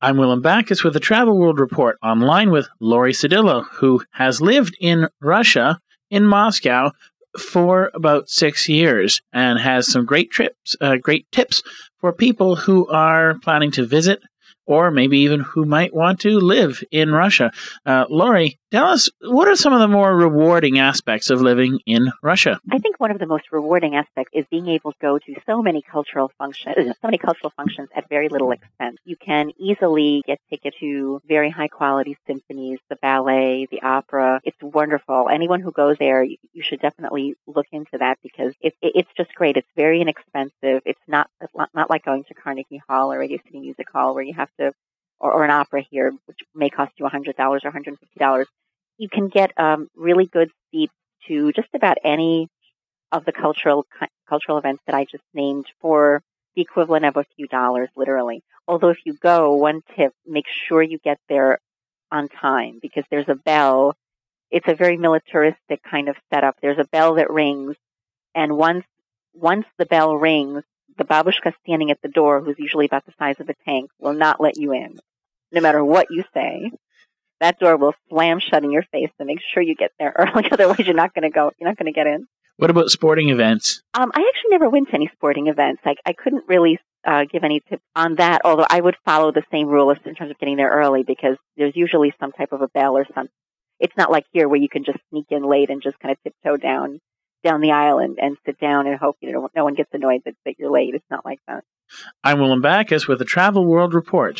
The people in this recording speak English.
I'm Willem Backus with the Travel World Report, online with Lori Cedillo, who has lived in Russia, in Moscow, for about 6 years and has some great tips for people who are planning to visit or maybe even who might want to live in Russia. Lori, tell us, what are some of the more rewarding aspects of living in Russia? I think one of the most rewarding aspects is being able to go to so many cultural functions at very little expense. You can easily get tickets to very high-quality symphonies, the ballet, the opera. It's wonderful. Anyone who goes there, you should definitely look into that because it's just great. It's very inexpensive. It's not like going to Carnegie Hall or Radio City Music Hall where you have to, or an opera here, which may cost you $100 or $150. You can get really good seats to just about any of the cultural events that I just named for the equivalent of a few dollars, literally. Although if you go, one tip, make sure you get there on time because there's a bell. It's a very militaristic kind of setup. There's a bell that rings, and once the bell rings, the babushka standing at the door, who's usually about the size of a tank, will not let you in, no matter what you say. That door will slam shut in your face to make sure you get there early. Otherwise, you're not going to go. You're not going to get in. What about sporting events? I actually never went to any sporting events. I couldn't really give any tips on that, although I would follow the same rule in terms of getting there early because there's usually some type of a bell or something. It's not like here where you can just sneak in late and just kind of tiptoe down the aisle and sit down and hope no one gets annoyed that you're late. It's not like that. I'm Willem Backus with the Travel World Report.